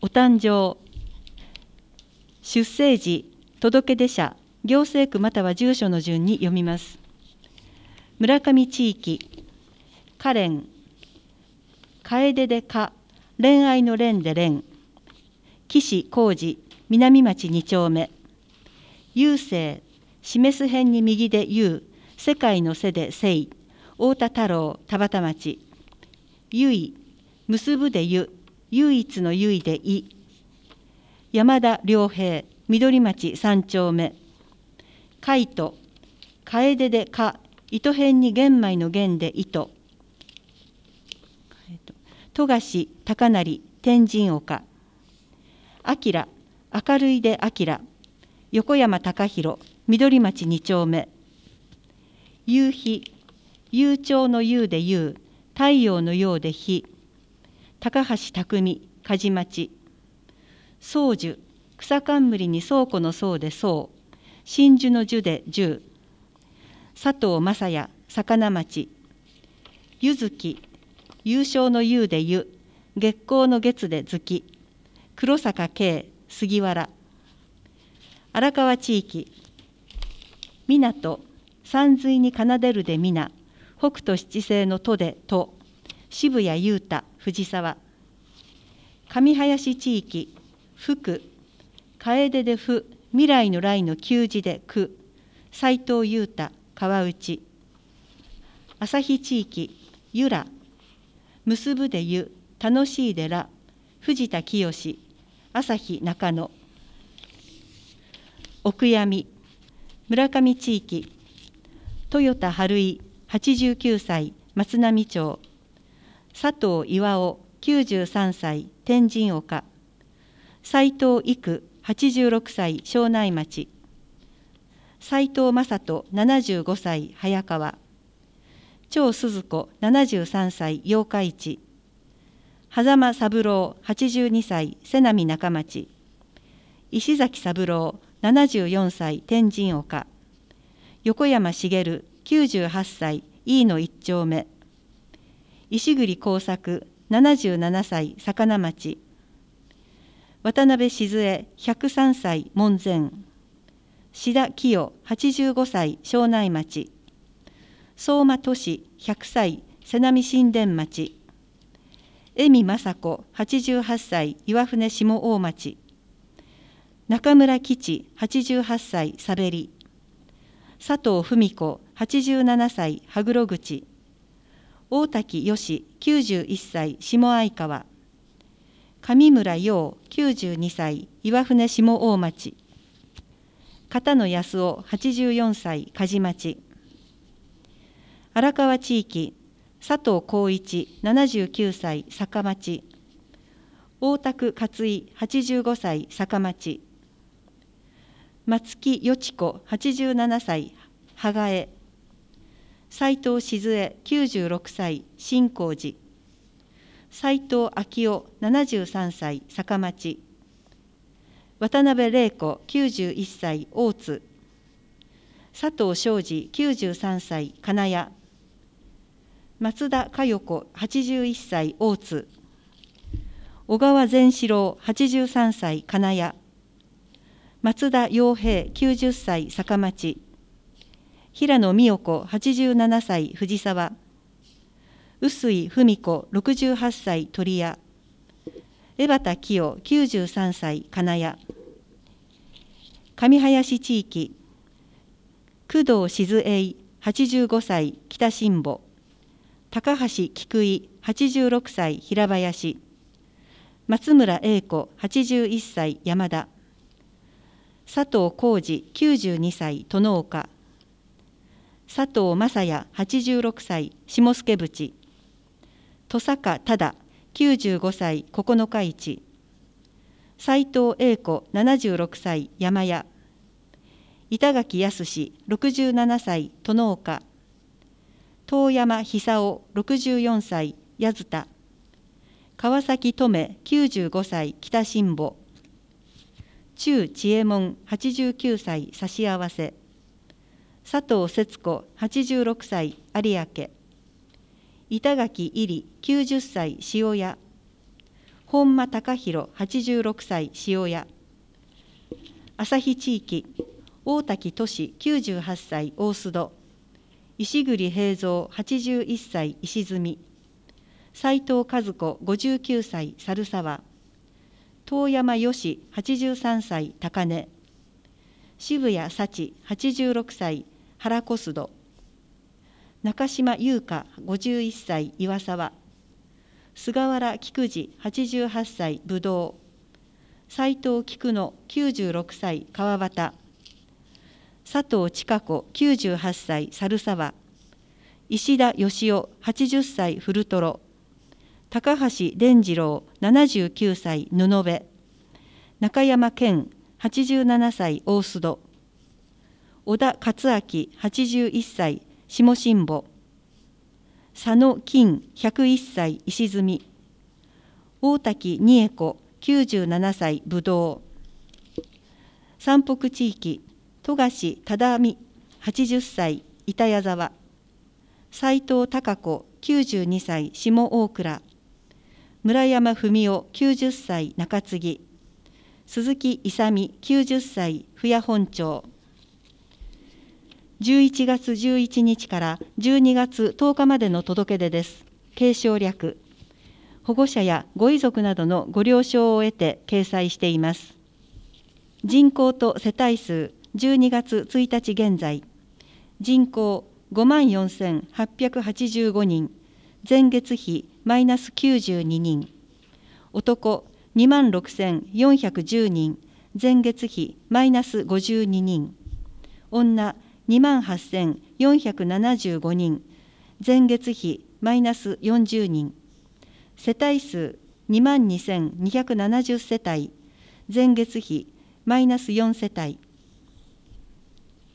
お誕生、出生時、届出者、行政区または住所の順に読みます。村上地域、カレン、楓でか、恋愛の恋で恋、岸浩二、南町2丁目、郵政、示す辺に右で優、世界の背で聖、太田太郎、田端町、唯、結ぶでゆ、唯一の唯でい、山田良平、緑町3丁目、海斗、楓でか、糸辺に玄米の玄で糸、富樫高成、天神岡、明、明るいで明、横山隆弘、緑町2丁目、夕日、悠長の夕で夕、太陽の陽で日、高橋匠、梶町、宗樹、草冠に倉庫の倉で倉、真珠の樹で樹、佐藤正也、魚町、柚月、優勝の優でゆ、月光の月で月、黒坂慶、杉原、荒川地域、港、山水に奏でるで皆、北斗七星の都で都、渋谷裕太、藤沢、上林地域、福、楓でふ、未来の来の旧字でく、斉藤裕太、川内、旭地域、由良、結ぶでゆ、楽しいでら、藤田清、朝日中野、奥闇、村上地域、豊田春井、89歳、松並町、佐藤巌、93歳、天神岡、斉藤育、86歳、庄内町、斉藤正人、75歳、早川、長鈴子、73歳、八日市、狭間三郎、82歳、瀬波中町、石崎三郎、74歳、天神岡、横山茂、98歳、飯野一丁目、石栗耕作、77歳、魚町、渡辺静江、103歳、門前、志田清、85歳、庄内町、相馬俊、100歳、瀬波新田町、江見雅子、88歳、岩船下大町、中村吉、88歳、佐べり、佐藤文子、87歳、羽黒口、大滝よし、91歳、下相川、上村陽、92歳、岩船下大町、片野康夫、84歳、梶町、荒川地域、佐藤浩一、79歳、坂町、大田区勝井、85歳、坂町、松木よち子、87歳、羽賀斉藤静江、96歳、新光寺、斉藤昭夫、73歳、坂町、渡辺玲子、91歳、大津、佐藤昌司、93歳、金谷、松田佳代子、81歳、大津、小川善志郎、83歳、金谷、松田洋平、90歳、坂町、平野美代子、87歳、藤沢、臼井文子、68歳、鳥屋、江端清、93歳、金谷、上林地域、工藤静英、85歳、北新保、高橋菊井、86歳、平林、松村英子、81歳、山田、佐藤浩二、92歳、殿岡、佐藤正也、86歳、下助淵、土坂忠、95歳、九日市、斉藤英子、76歳、山屋、板垣康、67歳、殿岡、遠山久夫、64歳、矢塚、川崎留、95歳、北新保、中知恵門、89歳、差し合わせ、佐藤節子、86歳、有明、板垣入、90歳、塩屋、 本間隆弘86歳塩屋。旭地域、大滝俊98歳大須戸。石栗平蔵81歳石積。斉藤和子59歳猿沢。遠山よし83歳高根。渋谷幸86歳原小須戸。中島優香51歳岩沢。菅原菊次88歳ぶどう。斉藤菊野96歳川端。佐藤千佳子98歳猿沢。石田義雄80歳古瀞。高橋伝次郎79歳布部。中山健87歳大須戸。小田克明81歳下新保。佐野金101歳石積。大滝二重子97歳ぶどう。山北地域、富樫忠美80歳板谷沢。斉藤孝子92歳下大倉。村山文夫90歳中継ぎ。鈴木勇90歳府谷本町。11月11日から12月10日までの届け出です。継承略。保護者やご遺族などのご了承を得て掲載しています。人口と世帯数12月1日現在。人口54,885人。前月比マイナス92人。男26,410人。前月比マイナス52人。女28,475人。前月比マイナス40人。世帯数22,270世帯。前月比マイナス4世帯。